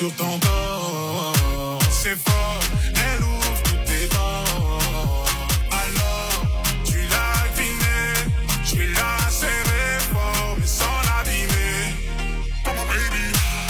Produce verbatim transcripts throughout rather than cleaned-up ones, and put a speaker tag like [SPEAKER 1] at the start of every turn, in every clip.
[SPEAKER 1] sur ton corps. C'est fort, elle ouvre toutes tes dents. Alors, tu l'as deviné, je vais la serrer fort, mais sans l'abîmer. Baby.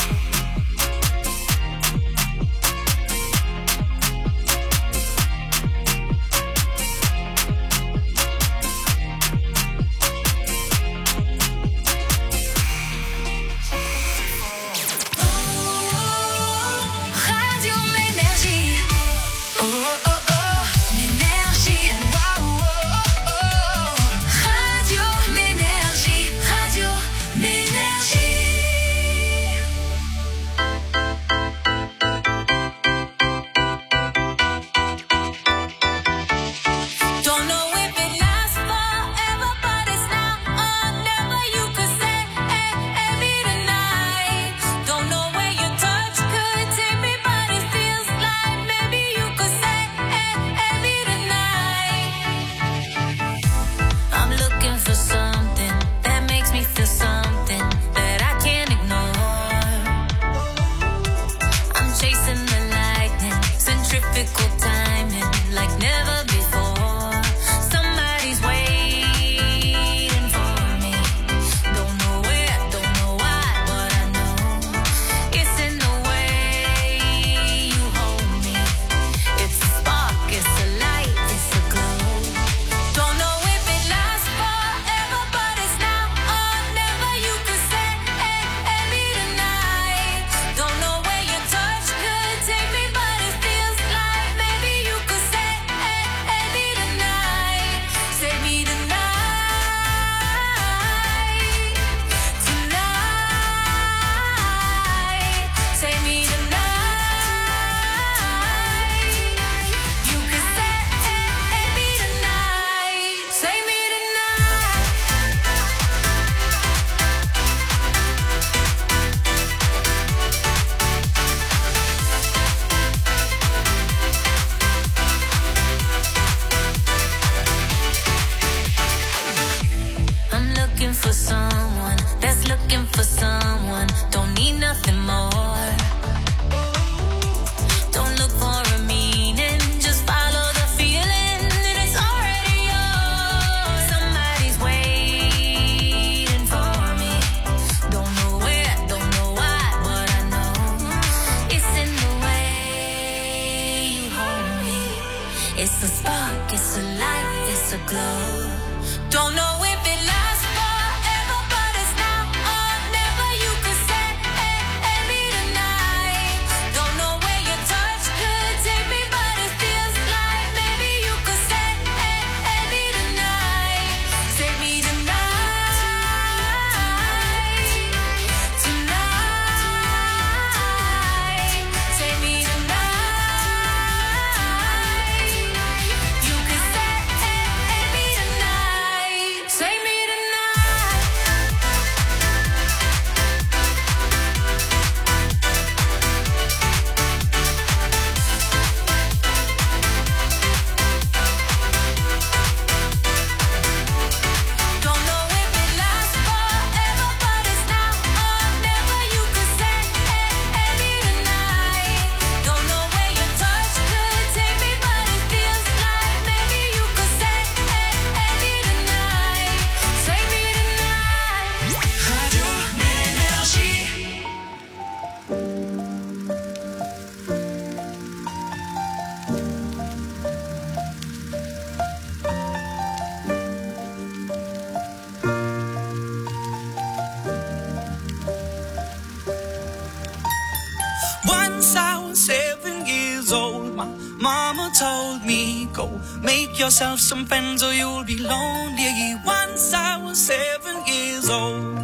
[SPEAKER 2] Yourself some friends or you'll be lonely. Once I was seven years old.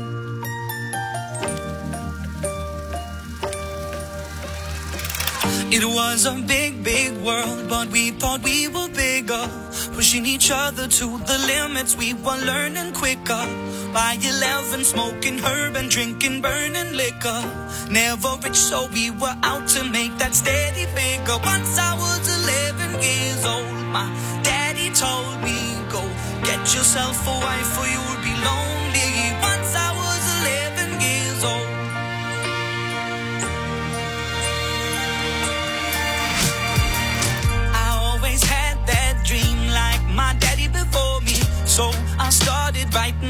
[SPEAKER 2] It was a big, big world, but we thought we were bigger. Pushing each other to the limits, we were learning quicker. By eleven, smoking herb and drinking burning liquor. Never rich, so we were out to make that steady figure. Once I was eleven years old, my daddy told me, go get yourself a wife or you'll be lonely. Once I was eleven years old.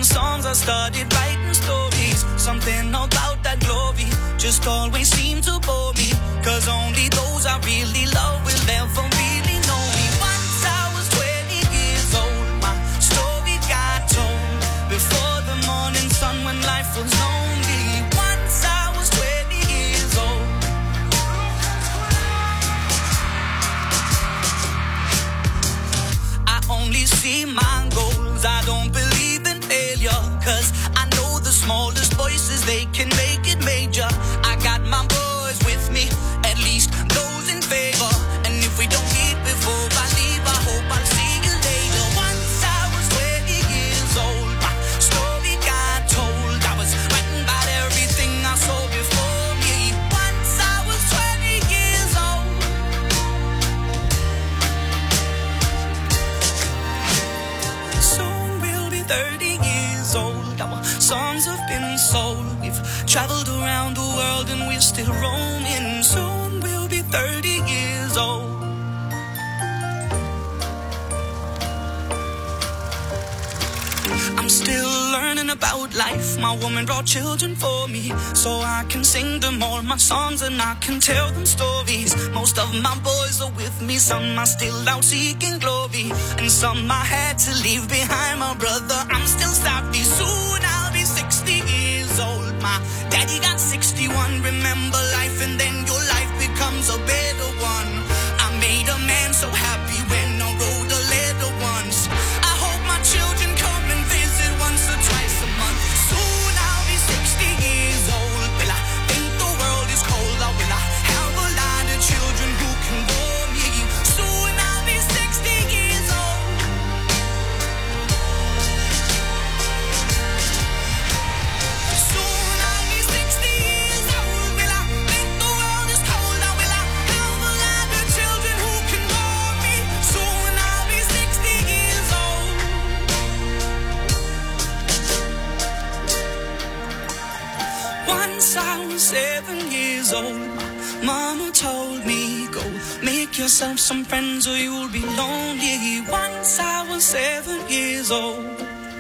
[SPEAKER 2] songs, I started writing stories. Something about that glory just always seemed to bore me, cause only those I really love will ever really know me. Once I was twenty years old, my story got told before the morning sun when life was lonely. Once I was twenty years old. I only see my goals, I don't believe in failure, cause I know the smallest voices, they can make it major. I got my boys with me, at least those in favor, and if we don't meet before I leave, I hope I'll see you later. Once I was twenty years old, my story got told. I was writing about everything I saw before me. Once I was twenty years old. Soon we'll be thirty years old. Our songs have been sold. We've traveled around the world and we're still roaming. Soon we'll be thirty years old. I'm still learning about life. My woman brought children for me, so I can sing them all my songs and I can tell them stories. Most of my boys are with me, some are still out seeking glory, and some I had to leave behind. My brother, I'm still savvy. Soon I'll be sixty years old. My daddy got sixty-one. Remember life and then your life becomes a better one. I made a man so happy when I wrote a letter once. I hope my children come and visit once or twice a month. Soon I'll be sixty years old. Will I think the world is cold, or will I have a lot of children who can bore me? Soon I'll be sixty years old. Soon I'll be sixty years old. Will I think the world is cold, or will I have a lot of children who can bore me? Soon I'll be sixty years old. Once I was seven years old, my mama told me, go make yourself some friends or you'll be lonely. Once I was seven years old.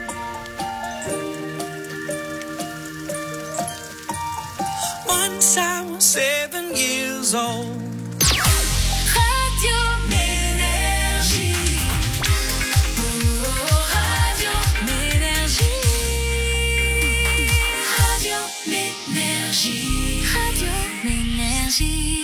[SPEAKER 2] Once I was seven years old.
[SPEAKER 3] Radio Ménergie. Oh, Radio Ménergie. Radio Ménergie. Radio Ménergie.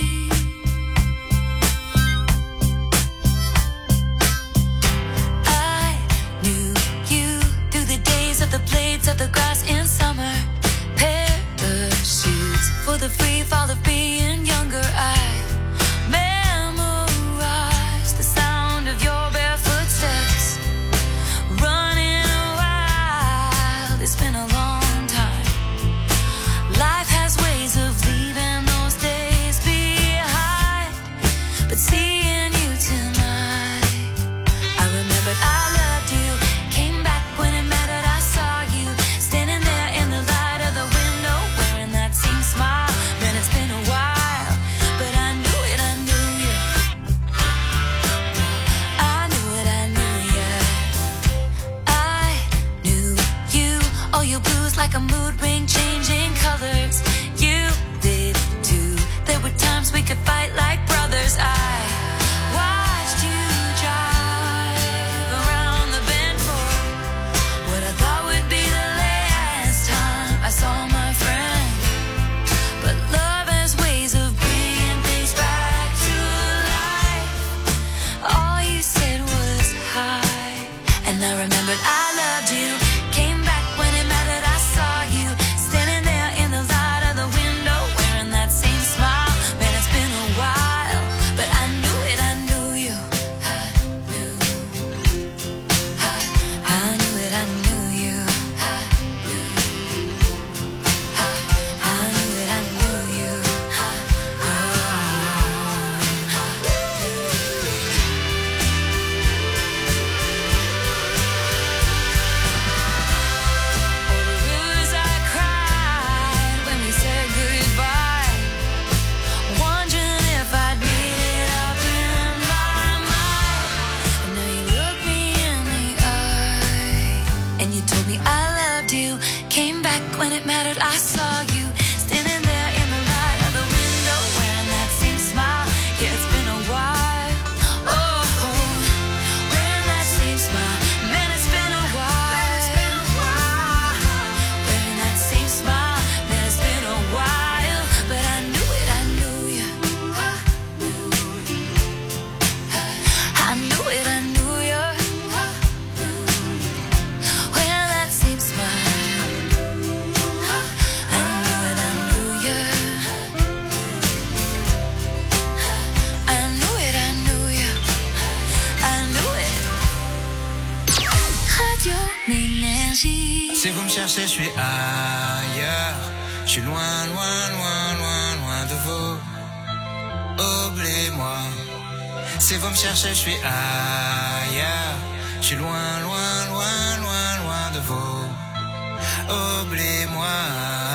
[SPEAKER 3] I knew you through the days of the blades of the grass in summer. Parachutes for the free fall of being younger. I knew it, I knew you. Well, that same smile. I knew it, I knew you. I knew it, I knew you. I knew it. Radio Énergie.
[SPEAKER 2] Si vous me cherchez, je suis ailleurs. Je suis loin, loin, loin, loin, loin de vous. Oubliez-moi. Si vous me cherchez, je suis ailleurs. Je suis loin, loin, loin, loin, loin de vous. Oubliez-moi.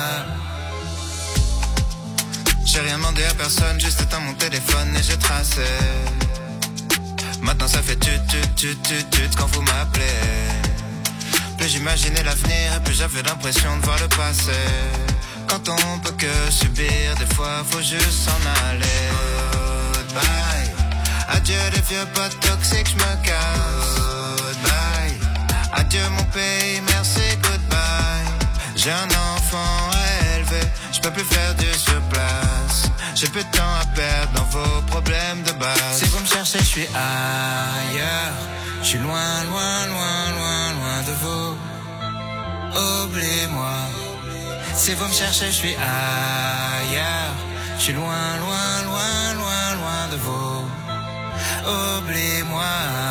[SPEAKER 2] J'ai rien demandé à personne, juste éteint mon téléphone et j'ai tracé. Maintenant ça fait tut tut tut tut tut quand vous m'appelez. Plus j'imaginais l'avenir et plus j'avais l'impression de voir le passé. Quand on peut que subir, des fois faut juste s'en aller. Goodbye. Adieu les vieux potes toxiques, je me casse. Goodbye. Adieu mon pays, merci, goodbye. J'ai un enfant à élever, je peux plus faire du sur place. J'ai plus de temps à perdre dans vos problèmes de base. Si vous me cherchez, je suis ailleurs. Je suis loin, loin, loin, loin, loin de vous. Oubliez-moi. Si vous me cherchez, je suis ailleurs. Je suis loin, loin, loin, loin, loin de vous. Oubliez-moi.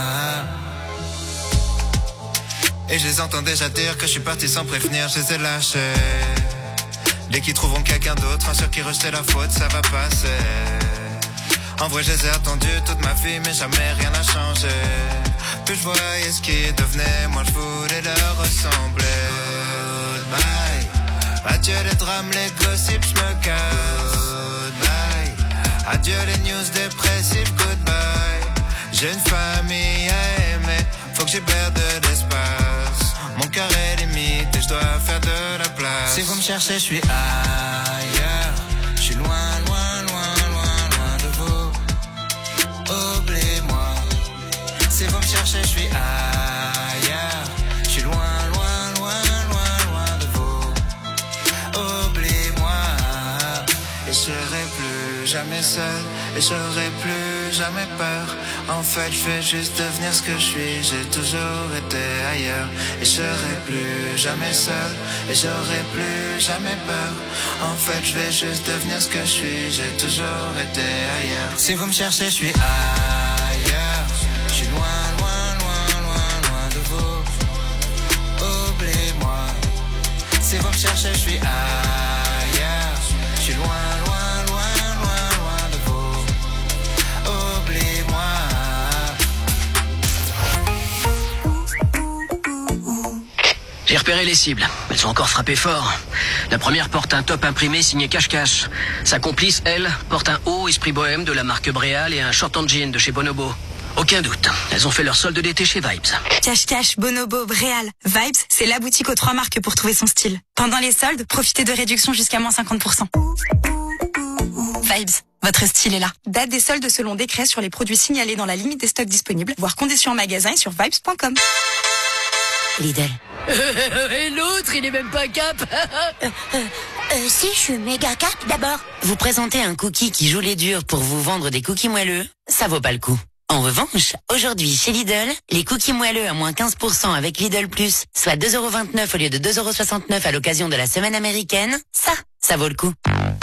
[SPEAKER 2] Et je les entends déjà dire que je suis parti sans prévenir, je les ai lâchés. Dès qu'ils trouveront quelqu'un d'autre, un sur qui rejeter la faute, ça va passer. En vrai, je les ai attendus toute ma vie, mais jamais rien n'a changé. Plus je voyais ce qui devenait, moi je voulais leur ressembler. Goodbye. Adieu les drames, les gossips, je me casse. Goodbye. Adieu les news dépressives, goodbye. J'ai une famille à aimer, faut que j'y perde de l'espace. Mon cœur est limite et je dois faire de la place. Si vous me cherchez, je suis ailleurs. Je suis loin, loin, loin, loin, loin de vous. Oubliez-moi. Si vous me cherchez, je suis ailleurs. Je suis loin, loin, loin, loin, loin de vous. Oubliez-moi. Et je serai plus jamais seul. Et j'aurai plus jamais peur. En fait, je vais juste devenir ce que je suis. J'ai toujours été ailleurs. Et je serai plus jamais seul. Et j'aurai plus jamais peur. En fait, je vais juste devenir ce que je suis. J'ai toujours été ailleurs. Si vous me cherchez, je suis ailleurs. Je suis loin, loin, loin, loin, loin de vous. Oubliez-moi. Si vous me cherchez, je suis ailleurs. Je suis loin, loin, loin, loin, loin de vous. Oubliez-moi.
[SPEAKER 4] J'ai repéré les cibles. Elles ont encore frappé fort. La première porte un top imprimé signé Cache-Cache. Sa complice, elle, porte un haut esprit bohème de la marque Bréal et un short en jean de chez Bonobo. Aucun doute, elles ont fait leur solde d'été chez Vibes.
[SPEAKER 5] Cache-Cache, Bonobo, Bréal. Vibes, c'est la boutique aux trois marques pour trouver son style. Pendant les soldes, profitez de réductions jusqu'à moins cinquante pour cent. Vibes, votre style est là. Date des soldes selon décret sur les produits signalés dans la limite des stocks disponibles, voire conditions en magasin et sur vibes point com.
[SPEAKER 6] Lidl.
[SPEAKER 7] Et l'autre, il est même pas cap.
[SPEAKER 6] euh, euh, euh, si, je suis méga cap d'abord. Vous présentez un cookie qui joue les durs pour vous vendre des cookies moelleux, ça vaut pas le coup. En revanche, aujourd'hui chez Lidl, les cookies moelleux à moins quinze pour cent avec Lidl Plus, soit deux euros vingt-neuf au lieu de deux euros soixante-neuf à l'occasion de la semaine américaine, ça, ça vaut le coup.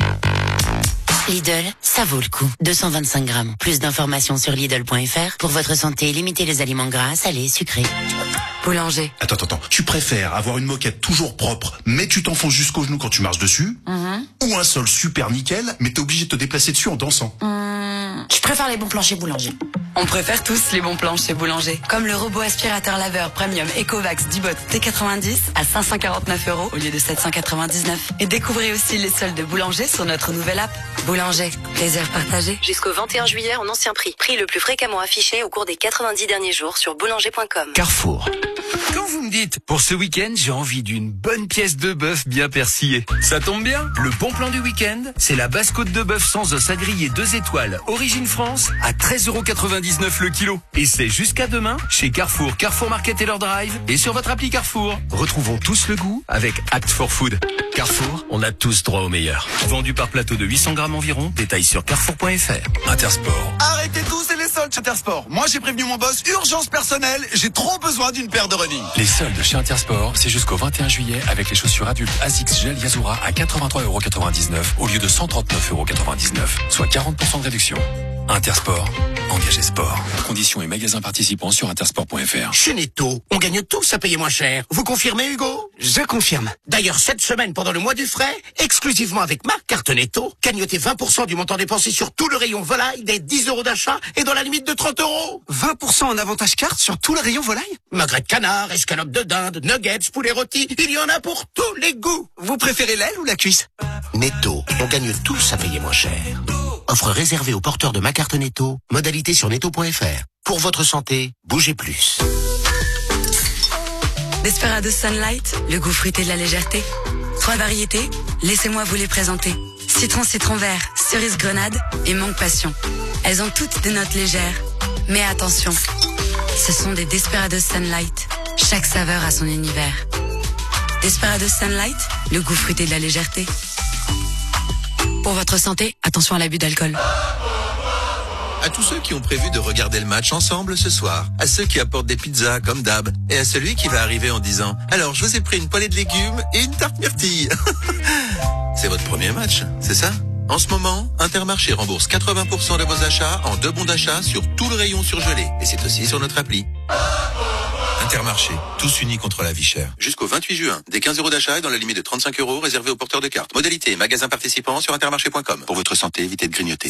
[SPEAKER 6] Lidl, ça vaut le coup. deux cent vingt-cinq grammes. Plus d'informations sur Lidl point F R. Pour votre santé, limitez les aliments gras, salés, sucrés.
[SPEAKER 7] Boulanger.
[SPEAKER 8] Attends, attends, attends. Tu préfères avoir une moquette toujours propre, mais tu t'enfonces jusqu'au genou quand tu marches dessus,
[SPEAKER 7] Mm-hmm.
[SPEAKER 8] ou un sol super nickel, mais t'es obligé de te déplacer dessus en dansant?
[SPEAKER 7] Mm. Je préfère les bons plans chez Boulanger.
[SPEAKER 5] On préfère tous les bons plans chez Boulanger. Comme le robot aspirateur laveur premium Ecovacs Dibot T quatre-vingt-dix à cinq cent quarante-neuf euros au lieu de sept cent quatre-vingt-dix-neuf. Et découvrez aussi les soldes de Boulanger sur notre nouvelle app. Boulanger, plaisir partagé.
[SPEAKER 9] Jusqu'au vingt et un juillet en ancien prix. Prix le plus fréquemment affiché au cours des quatre-vingt-dix derniers jours sur boulanger point com.
[SPEAKER 10] Carrefour,
[SPEAKER 9] Quand vous me dites, pour ce week-end, j'ai envie d'une bonne pièce de bœuf bien persillée. Ça tombe bien, le bon plan du week-end, c'est la basse côte de bœuf sans os à griller deux étoiles, origine France, à treize euros quatre-vingt-dix-neuf le kilo. Et c'est jusqu'à demain, chez Carrefour, Carrefour Market et leur drive, et sur votre appli Carrefour. Retrouvons tous le goût avec Act for Food. Carrefour, on a tous droit au meilleur. Vendu par plateau de huit cents grammes environ, détail sur carrefour point f r. Intersport.
[SPEAKER 10] Arrêtez tout, c'est les soldes chez Intersport. Moi, j'ai prévenu mon boss, urgence personnelle, j'ai trop besoin d'une paire de running.
[SPEAKER 11] Les soldes chez Intersport, c'est jusqu'au vingt et un juillet avec les chaussures adultes Asics Gel Yazura à quatre-vingt-trois euros quatre-vingt-dix-neuf au lieu de cent trente-neuf euros quatre-vingt-dix-neuf, soit quarante pour cent de réduction. Intersport, engagez sport. Conditions et magasins participants sur intersport point f r.
[SPEAKER 12] Chez Netto, on gagne tous à payer moins cher. Vous confirmez, Hugo?
[SPEAKER 13] Je confirme.
[SPEAKER 12] D'ailleurs, cette semaine, pendant le mois du frais, exclusivement avec ma carte Netto, gagnotez vingt pour cent du montant dépensé sur tout le rayon volaille des dix euros d'achat et dans la limite de trente euros.
[SPEAKER 13] vingt pour cent en avantage carte sur tout le rayon volaille?
[SPEAKER 12] Magret de canard, escalope de dinde, nuggets, poulet rôti, il y en a pour tous les goûts.
[SPEAKER 13] Vous préférez l'aile ou la cuisse?
[SPEAKER 12] Netto, on gagne tous à payer moins cher. Offre réservée aux porteurs de ma carte Netto. Modalité sur netto point f r. Pour votre santé, bougez plus.
[SPEAKER 7] Desperados Sunlight, le goût fruité de la légèreté. Trois variétés, laissez-moi vous les présenter. Citron citron vert, cerise grenade et mangue passion. Elles ont toutes des notes légères. Mais attention, ce sont des Desperados Sunlight. Chaque saveur a son univers. Desperados Sunlight, le goût fruité de la légèreté. Pour votre santé, attention à l'abus d'alcool.
[SPEAKER 14] À tous ceux qui ont prévu de regarder le match ensemble ce soir, à ceux qui apportent des pizzas comme d'hab, et à celui qui va arriver en disant « Alors, je vous ai pris une poêlée de légumes et une tarte myrtille. » C'est votre premier match, c'est ça? En ce moment, Intermarché rembourse quatre-vingts pour cent de vos achats en deux bons d'achat sur tout le rayon surgelé. Et c'est aussi sur notre appli. Intermarché, tous unis contre la vie chère. Jusqu'au vingt-huit juin, des quinze euros d'achat et dans la limite de trente-cinq euros réservés aux porteurs de cartes. Modalité, magasin participant sur intermarché point com. Pour votre santé, évitez de grignoter.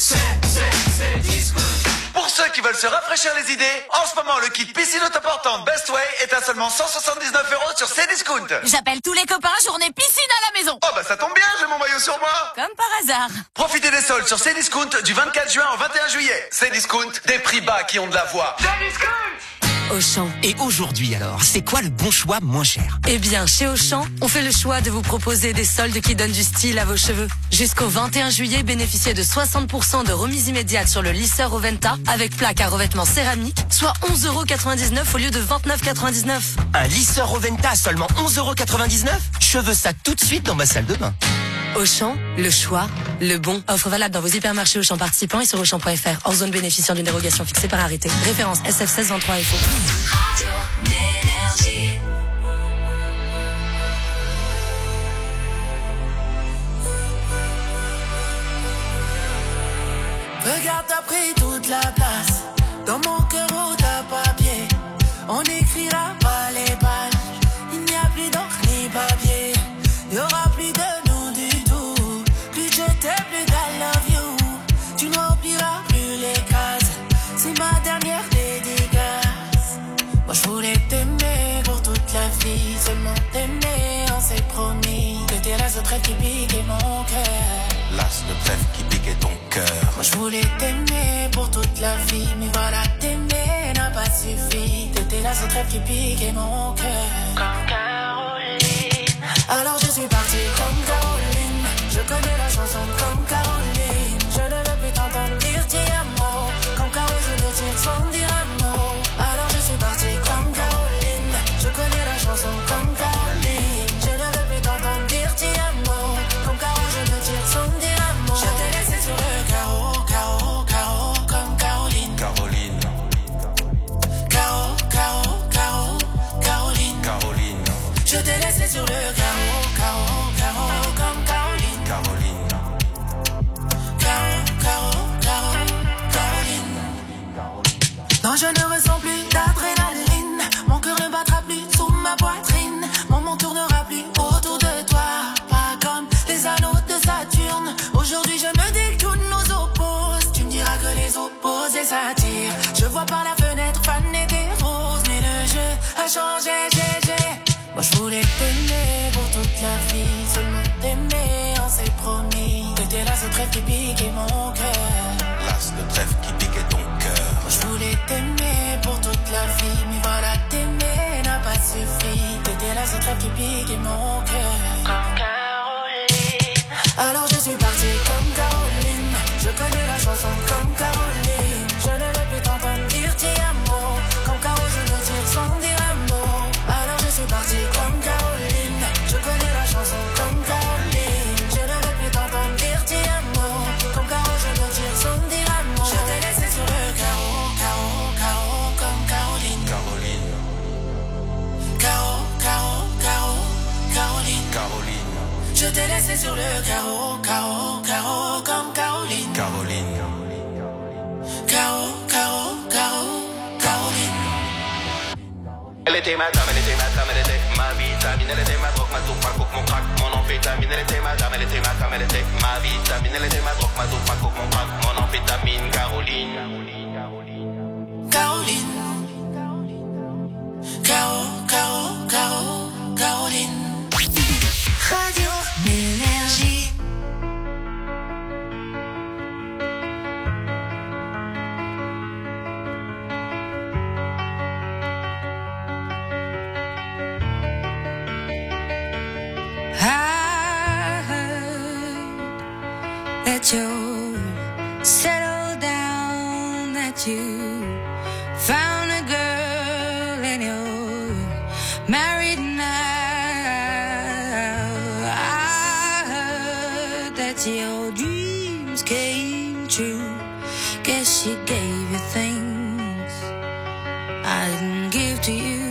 [SPEAKER 15] Pour ceux qui veulent se rafraîchir les idées, en ce moment, le kit piscine autoportante Best Way est à seulement cent soixante-dix-neuf euros sur Cdiscount.
[SPEAKER 16] J'appelle tous les copains, journée piscine à la maison.
[SPEAKER 15] Oh bah ça tombe bien, j'ai mon maillot sur moi.
[SPEAKER 16] Comme par hasard.
[SPEAKER 15] Profitez des soldes sur Cdiscount du vingt-quatre juin au vingt et un juillet. Cdiscount, des prix bas qui ont de la voix. Cdiscount.
[SPEAKER 7] Auchan.
[SPEAKER 13] Et aujourd'hui alors, c'est quoi le bon choix moins cher?
[SPEAKER 7] Eh bien, chez Auchan, on fait le choix de vous proposer des soldes qui donnent du style à vos cheveux. Jusqu'au vingt et un juillet, bénéficiez de soixante pour cent de remise immédiate sur le lisseur Oventa avec plaque à revêtement céramique, soit onze euros quatre-vingt-dix-neuf au lieu de vingt-neuf euros quatre-vingt-dix-neuf.
[SPEAKER 13] Un lisseur Oventa à seulement onze euros quatre-vingt-dix-neuf? Je veux ça tout de suite dans ma salle de bain.
[SPEAKER 7] Auchan, le choix, le bon. Offre valable dans vos hypermarchés Auchan participants et sur auchan point f r. Hors zone bénéficiant d'une dérogation fixée par arrêté. Référence S F seize vingt-trois F O.
[SPEAKER 17] Regarde, t'as pris toute la place. Dans mon cœur, où t'as papier. On n'écrira pas les pages. Il n'y a plus d'encre ni papier. Il n'y aura plus de nous du tout. Plus je t'aime, plus I love you. Tu n'empliras plus les cases. C'est ma dernière dédicace. Moi je voulais t'aimer pour toute la vie. Seulement t'aimer, on s'est promis. Que t'es la seule trêve qui piquait mon cœur.
[SPEAKER 10] L'as de trêve qui piquait ton cœur.
[SPEAKER 17] Moi je voulais t'aimer pour toute la vie. Mais voilà, t'aimer n'a pas suffi. T'étais la seule trêve qui piquait mon cœur. Comme Caroline. Alors je suis partie comme Caroline. Je connais la chanson comme Caroline. Je ne veux plus t'entendre dire ti amo. Comme Caroline, je le tire sans dire un mot. Alors je suis partie comme Caroline. Je connais la chanson comme Caroline. Je ne veux plus t'entendre dire ti amo. Comme Caroline, je le tire sans dire un mot. Je t'ai laissé sur le carreau, carreau, carreau, comme Caroline.
[SPEAKER 10] Caroline.
[SPEAKER 17] Carreau, carreau, carreau, Caroline.
[SPEAKER 10] Caroline.
[SPEAKER 17] Je t'ai laissé sur le carreau, carreau, carreau, comme Caroline.
[SPEAKER 10] Caroline.
[SPEAKER 17] Carreau, carreau, carreau, Caroline. Non, je ne ressens plus d'adrénaline. Mon cœur ne battra plus sous ma poitrine. Mon monde tournera plus autour de toi. Pas comme les anneaux de Saturne. Aujourd'hui, je me dis que tout nous oppose. Tu me diras que les opposés s'attirent. Je vois par la fenêtre faner des roses. Mais le jeu a changé, j'ai, j'ai. Moi je voulais t'aimer pour toute la vie. Seulement t'aimer, on s'est promis. T'étais là, ce trêve qui piquait mon cœur.
[SPEAKER 10] L'as de trêve qui piquait ton cœur.
[SPEAKER 17] Moi je voulais t'aimer pour toute la vie. Mais voilà, t'aimer n'a pas crève qui pique et mon cœur. Comme Caroline. Alors je suis partie comme Caroline. Je connais la chanson comme Caroline. Je ne veux plus t'entendre dire ti amo. Comme Caro je me tire sans dire un mot. Alors je suis partie comme Caroline. Je connais la chanson comme Caroline. Je ne veux plus t'entendre dire ti amo. Comme Caro je me tire sans dire un mot. Je t'ai laissé sur le carreau, carreau, carreau, comme Caroline.
[SPEAKER 15] Caroline.
[SPEAKER 17] Caro, Caro, Caro, Caroline.
[SPEAKER 15] Caroline.
[SPEAKER 17] Je t'ai laissé sur le carreau, carreau, carreau, comme Caroline.
[SPEAKER 15] Caroline.
[SPEAKER 17] Caro, Caro, Caro, Caroline.
[SPEAKER 15] Elle était ma dame, elle était ma dame, elle était ma vitamine, elle était ma drogue, ma dope, ma coke, mon crack, mon amphétamine. Elle était ma dame, elle était ma dame, elle était ma vitamine, elle était ma drogue, ma dope, ma coke, mon crack, mon amphétamine. Caroline.
[SPEAKER 17] Caroline. Caro, Caro, Caro, Caroline. Radio Énergie.
[SPEAKER 18] I heard that you settled down, that you found a girl and you're married now. I heard that your dreams came true. Guess she gave you things I didn't give to you.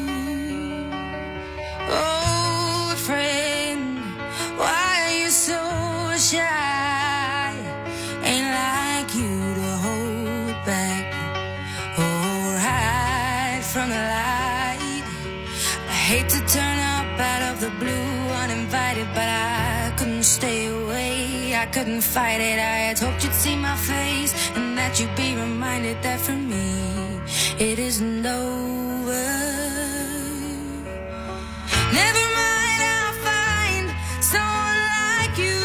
[SPEAKER 18] Oh, friend, why are you so shy? Ain't like you to hold back or hide from the light. I hate to turn up out of the blue uninvited, but I couldn't stay away. I couldn't fight it. I had hoped you'd see my face and that you'd be reminded that for me it isn't over. Never mind, I'll find someone like you.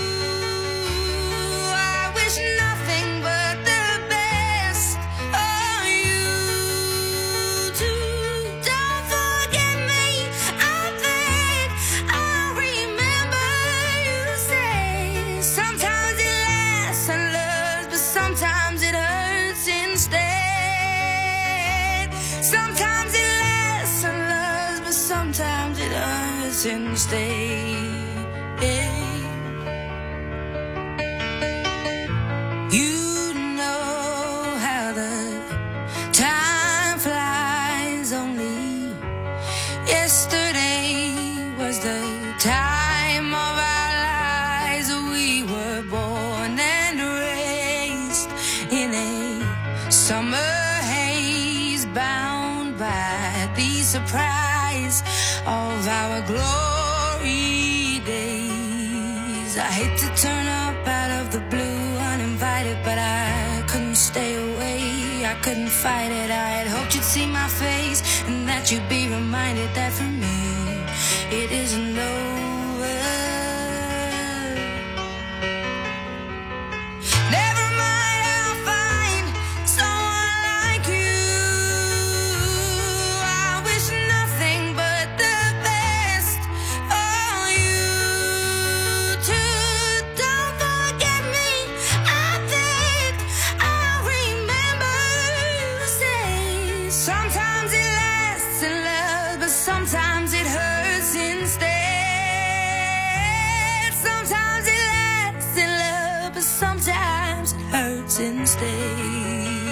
[SPEAKER 18] I wish nothing but the best of you too. Don't forget me, I think I'll remember you say sometimes it lasts and loves, but sometimes it hurts instead. Sometimes it lasts and loves, but sometimes it hurts instead. You know how the time flies. Only yesterday was the time of our lives. We were born and raised in a summer haze, bound by the surprise of our glory days. I hate to turn up out of the blue uninvited, but I couldn't stay away. I couldn't fight it. I had hoped you'd see my face and that you'd be reminded that for me it isn't over. Never mind, I'll find someone like you. I wish nothing but the best of you too. Don't forget me, I think I'll remember you say sometimes it lasts in love, but sometimes it hurts instead. Sometimes it lasts in love, but sometimes it hurts instead.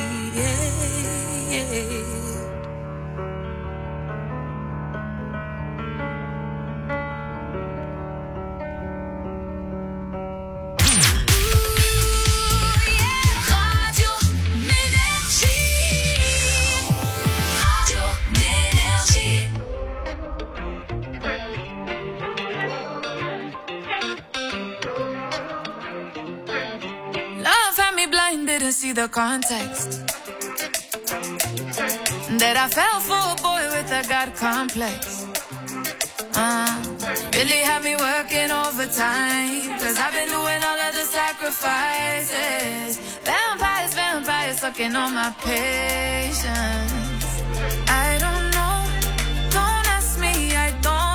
[SPEAKER 3] Radio Énergie. Radio Énergie.
[SPEAKER 17] Love had me blind, didn't see the context. That I fell for a boy with a God complex. Uh, really had me working overtime, cause I've been doing all of the sacrifices. Vampires, vampires sucking on my patience. I don't know, don't ask me, I don't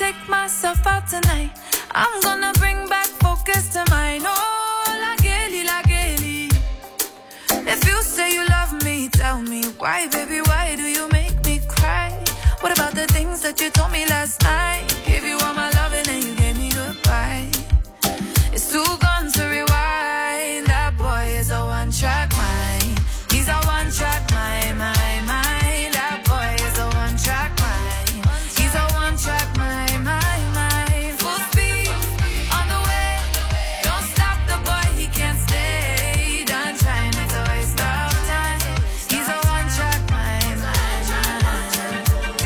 [SPEAKER 17] take myself out tonight. I'm gonna bring back focus to mine. Oh, la Kelly, la Kelly. If you say you love me, tell me why, baby, why do you make me cry? What about the things that you told me last night? Give you all my love and then you gave me goodbye. It's too gone to rewind. That boy is a one-track mind. He's a one-track mind, mind, mind. That boy is a one-track mind. He's a one-track mind, mind, mind. Full speed on the way. Don't stop the boy, he can't stay. Done trying, it's a waste of time. He's a one-track mind, mind, mind.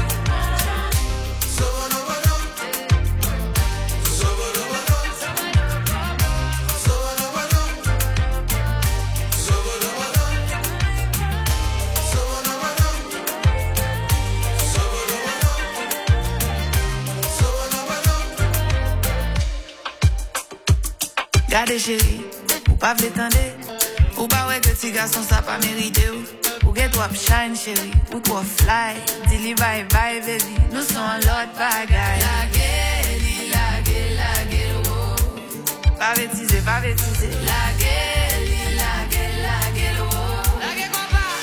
[SPEAKER 17] Gardez chérie, ou pas l'étendez. Ou pas ouais que petit garçon ça pas mérité ou. Ou get trop shine chérie, ou trop fly. Dilly bye bye baby, nous sommes en l'autre bagaille. La gueule, la gueule, la gueule, oh. Pas bêtiser, pas bêtiser. La gueule, la gueule, la gueule, oh. La gueule quoi pas.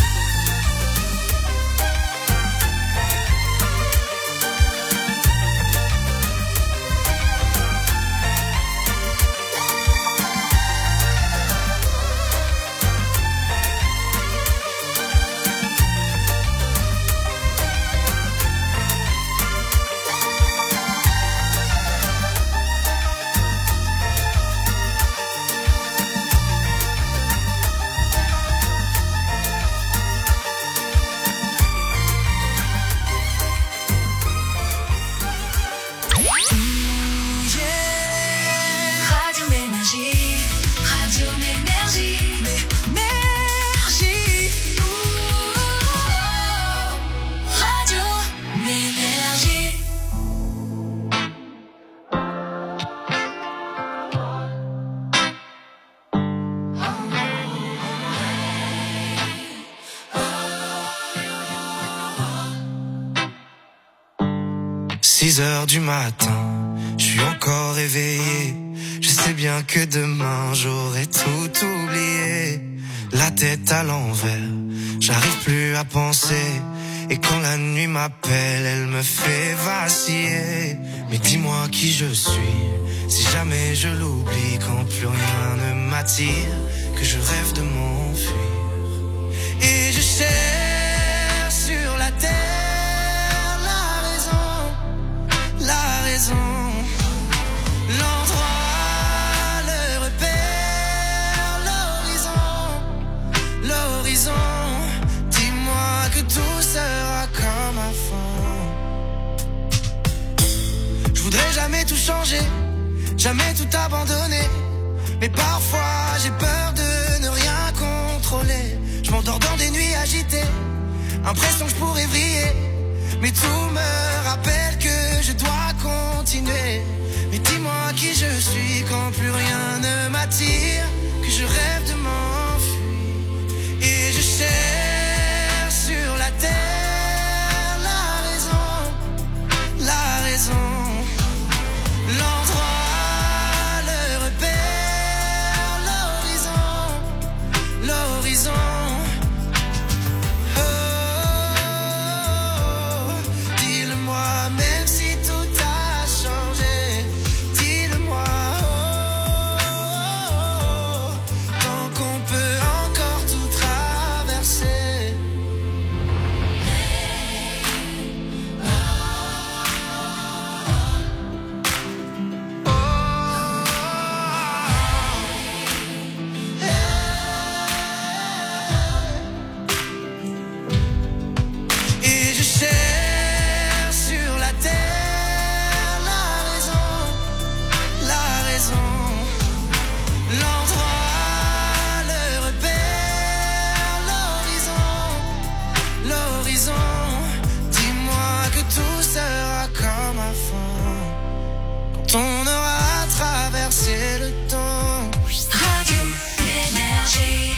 [SPEAKER 19] six heures du matin, je suis encore éveillé. Je sais bien que demain j'aurai tout oublié. La tête à l'envers, j'arrive plus à penser. Et quand la nuit m'appelle, elle me fait vaciller. Mais dis-moi qui je suis, si jamais je l'oublie. Quand plus rien ne m'attire, que je rêve de m'enfuir. Et je cherche sur la terre la raison, l'endroit, le repère, l'horizon, l'horizon. Dis-moi que tout sera comme avant. Je voudrais jamais tout changer, jamais tout abandonner. Mais parfois j'ai peur de ne rien contrôler. Je m'endors dans des nuits agitées, impression que je pourrais vriller. Mais tout me rappelle que je dois continuer. Mais dis-moi qui je suis quand plus rien ne m'attire, que je rêve de m'enfuir. Et je cherche sur la terre la raison, la raison, l'endroit, le repère, l'horizon, l'horizon. Même si tout a changé, dis-le-moi, oh, oh, oh, tant qu'on peut encore tout traverser. Et je cherche on aura traversé le temps. Radio Énergie.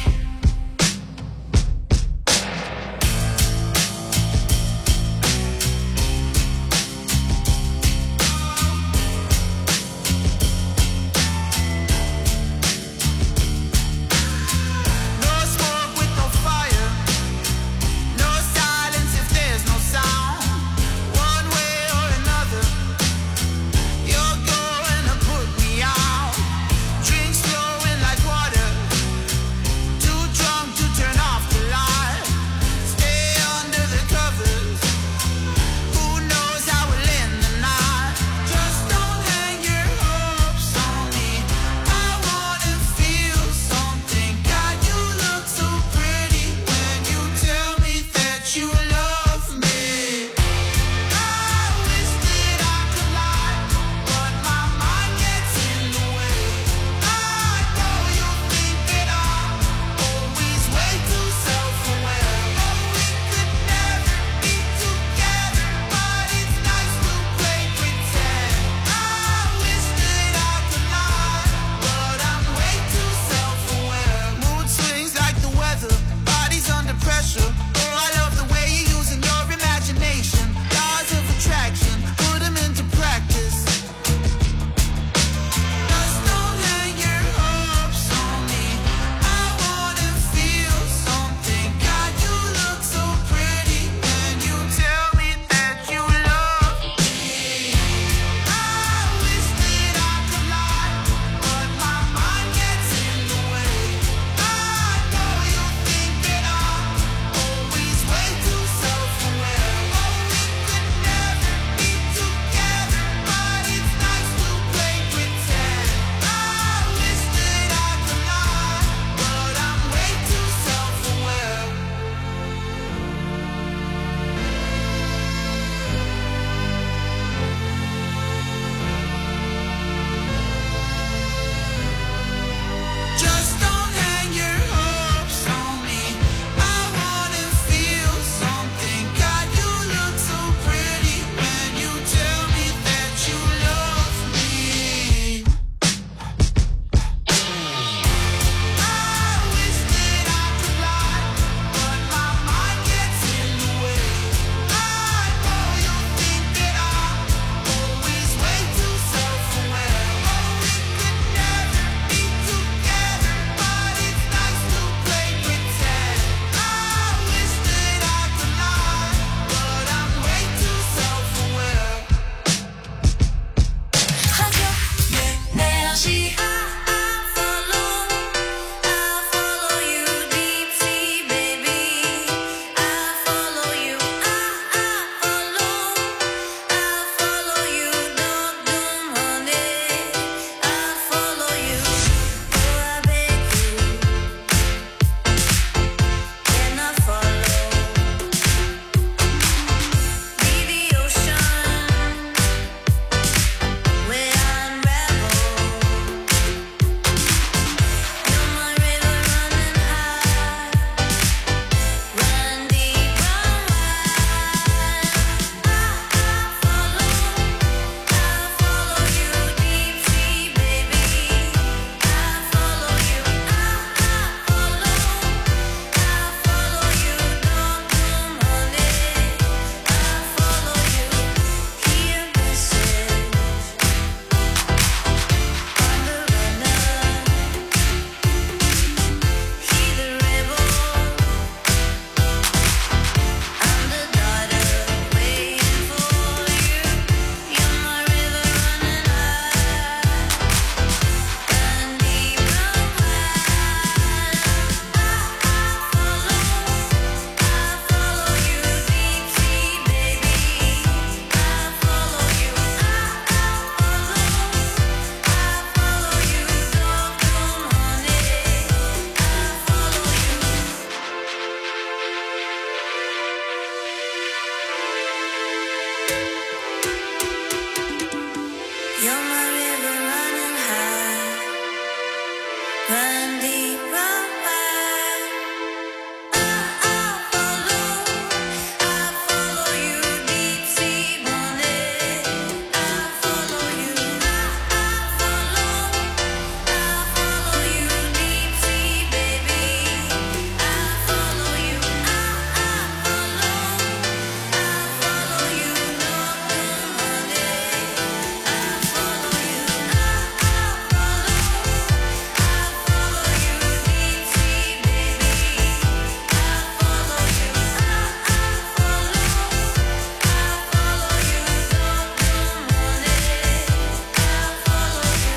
[SPEAKER 3] You're my river running high, run deep, run wide. I, I follow, I follow you, deep sea money. I follow you, I, I follow, I follow you, deep sea baby. I follow you, I, I follow, I follow you, north to Monday. I follow you, I, I follow, I follow you, deep sea baby. I follow you, I, I follow, I follow you, north to Monday. I follow you,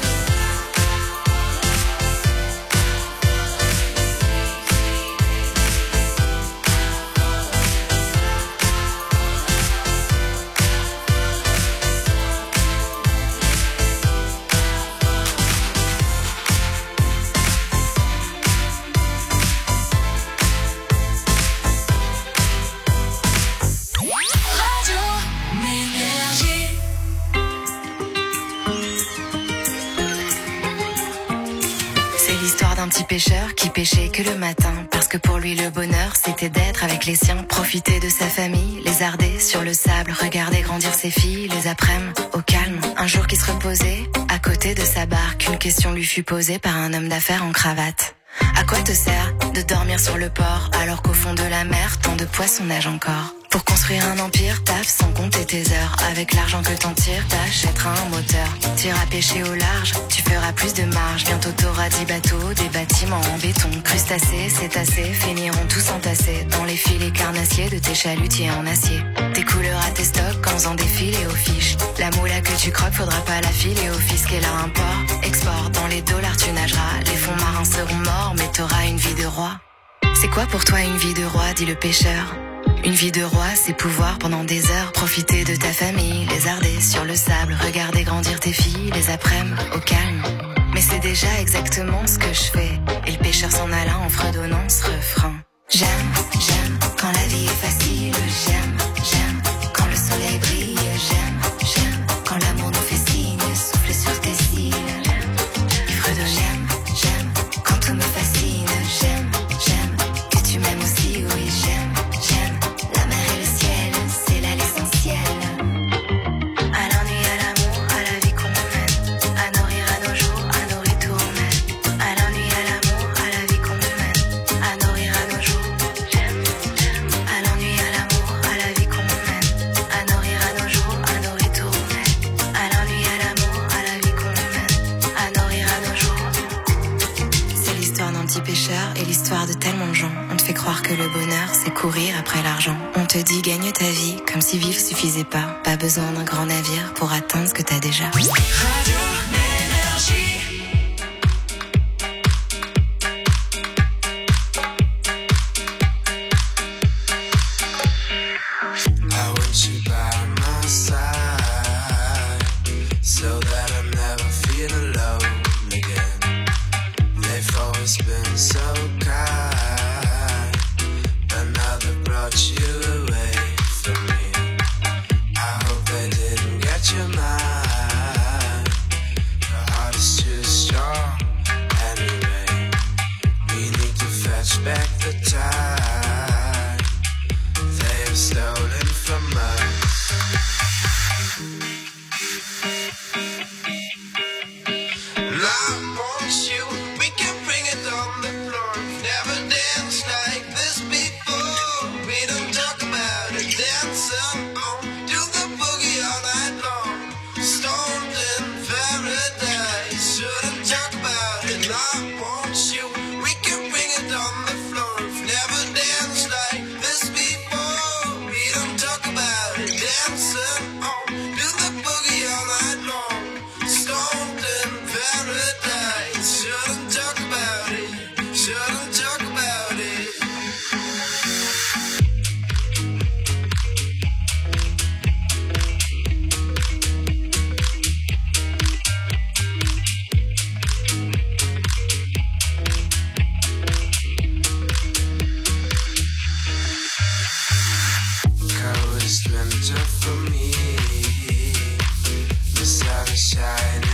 [SPEAKER 3] Radio Ménergie.
[SPEAKER 7] C'est l'histoire d'un petit pêcheur qui pêchait que le matin. Parce que pour lui le bonheur c'était d'être avec les siens, profiter de sa famille, lézarder sur le sable, regarder grandir ses filles, les après-midi au calme. Un jour qui se reposait à côté de sa barque, une question lui fut posée par un homme d'affaires en cravate. À quoi te sert de dormir sur le port alors qu'au fond de la mer tant de poissons nagent encore? Pour construire un empire, taffe sans compter tes heures. Avec l'argent que t'en tires, t'achèteras un moteur. T'iras pêcher au large, tu feras plus de marge. Bientôt t'auras dix bateaux, des bâtiments en béton. Crustacés, cétacés, finiront tous entassés dans les filets carnassiers de tes chalutiers en acier. Tes couleurs à tes stocks en faisant défiler aux fiches. La moula que tu croques, faudra pas la filer au fisc. Et là, import, export, dans les dollars tu nageras. Les fonds marins seront morts, mais t'auras une vie de roi. C'est quoi pour toi une vie de roi, dit le pêcheur? Une vie de roi, c'est pouvoir pendant des heures profiter de ta famille, lézarder sur le sable, regarder grandir tes filles, les après-midi au calme. Mais c'est déjà exactement ce que je fais. Et le pêcheur s'en alla en fredonnant ce refrain. J'aime, j'aime quand la vie est facile. J'aime, j'aime quand le soleil brille. J'aime, j'aime quand l'amour nous fait signe, souffle sur tes cils. Il fredonne. J'aime, j'aime quand tout me fascine. J'aime, j'aime que tu m'aimes aussi, oui j'aime. J'aime la mer et le ciel, c'est là l'essentiel. À l'ennui, à l'amour, à la vie qu'on mène, à nourrir à nos jours, à nos retours. À l'ennui, à l'amour, à la vie qu'on mène, à nourrir à nos jours. J'aime, j'aime. À l'ennui, à l'amour, à la vie qu'on mène, à nourrir à nos jours, à nos retours. À l'ennui, à l'amour, à la vie qu'on mène, à nourrir à nos jours. C'est l'histoire d'un petit pêcheur et l'histoire de tellement de gens. On te fait croire que le bonheur, c'est courir après l'argent. On te dit gagne ta vie, comme si vivre suffisait pas. Pas besoin d'un grand navire pour atteindre ce que t'as déjà.
[SPEAKER 3] Radio Ménergie.
[SPEAKER 19] I want you by my side, so that I never feel alone again. They've always been so kind, but now they brought you away from me. I hope they didn't get your mind. side.